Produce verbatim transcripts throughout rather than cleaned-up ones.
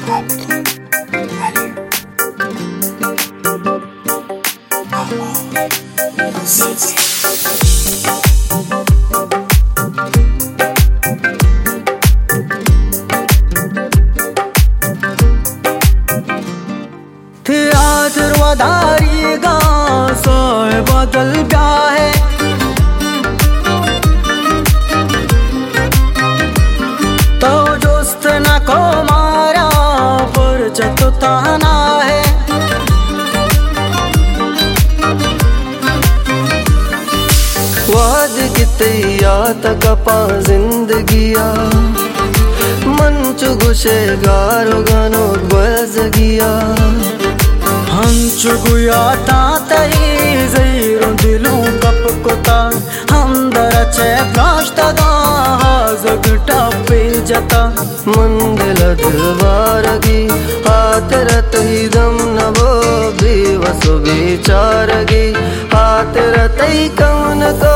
theatre वधारी गा सोय बदल ब्याहे तो दोस्त न को मारा पर जतो ताना है वाद कितया तकपा जिंदगिया मंचु गुशे गारो गानो बजगिया हंचु गुया तातई ज़ैरो दिलू कप कोता हम दरचे प्राश्तगा हाज़गटा पे जता मंदिल दिलवारगी हाथ रतई दम नवो बेवसो बेचारगी हाथ रतई कौन को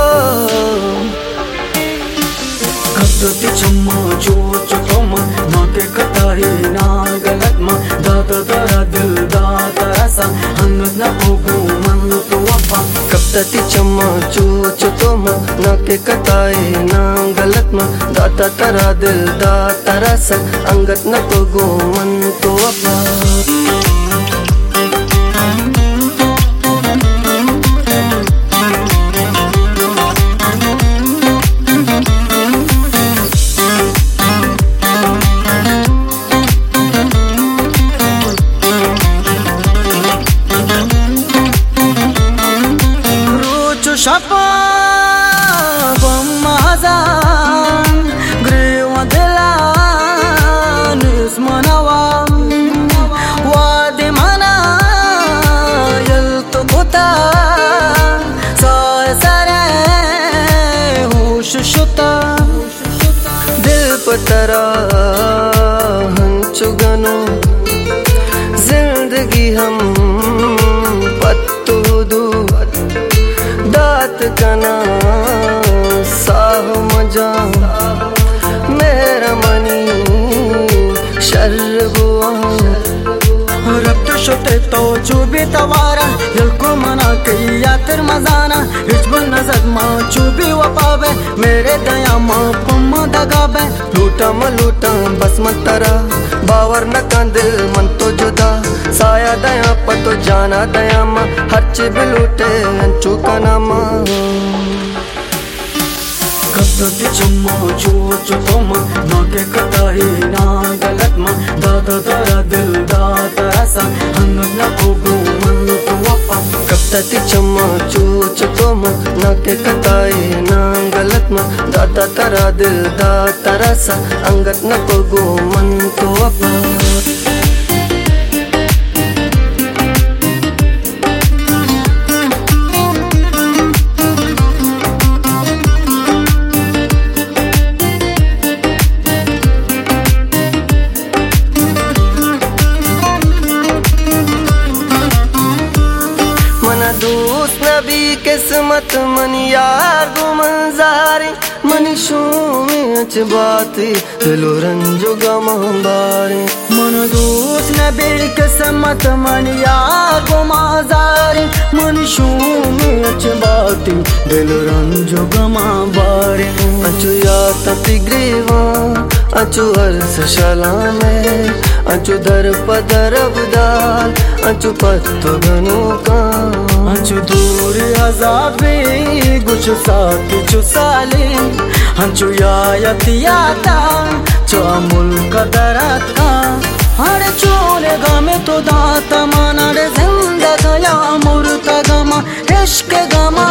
कब्दती चम्मा जो चुतोमा ना के कताही ना गलत मा दादा दरा दिल दादा ऐसा हंगत ना होगो मन तो वफा कब्दती चम्मा जो चुतोमा ना के कताही ना गलत मा दादा दरा दिल दादा ऐसा हंगत ना होगो मन तो वफा शपा बम्माज़ान ग्रेवा दिलान इसमनवा वादे मना यल तो कोता साय सरे होश शुता दिल पतरा हंचु गनो जिंदगी हम पत्तू दू दात कना साह मजा मेरा मनी शर्बुआ रब तो शोते तो चुबी तवारा यल्को मना कई यातर मजाना हिजबन नजर माँ चुबी वपावे मेरे दया माँ पम्मा दगावे लूटा म लूटा बस मत तरा बावर न का दिल मन तो जुदा साया दया पतो जाना दया माँ हर चीज लूटे अंचू का नामा कब्दती चम्मा जो चुतोमा ना के कताही ना गलत मा दादा दरा दिल दादा ऐसा हंगत ना होगो मन तो वफा कब्दती चम्मा जो चुतोमा ना के कताही ना गलत मा दादा दरा दिल दादा ऐसा हंगत ना होगो मन तो वफा दोस्त नबी किस्मत मन यार गो मंजारे मन शूमी अच बाती दिलो रंजो गमारे मन दोस्त नबी किस्मत मन यार गो मंजारे मन शूमी अच बाती दिलो रंजो गमारे अचु या तपी ग्रीवा अचु अर्स शलामे अचु दर पदर बदाल अचु पत्तो गनु का अचु दूर अजाबे गुच साथी चु साले अचु यायतियाता चो मुल्क दराता हर चोले गमे तो दाता माना रे जिंदगा या मुर्ता गमा इश्क गमा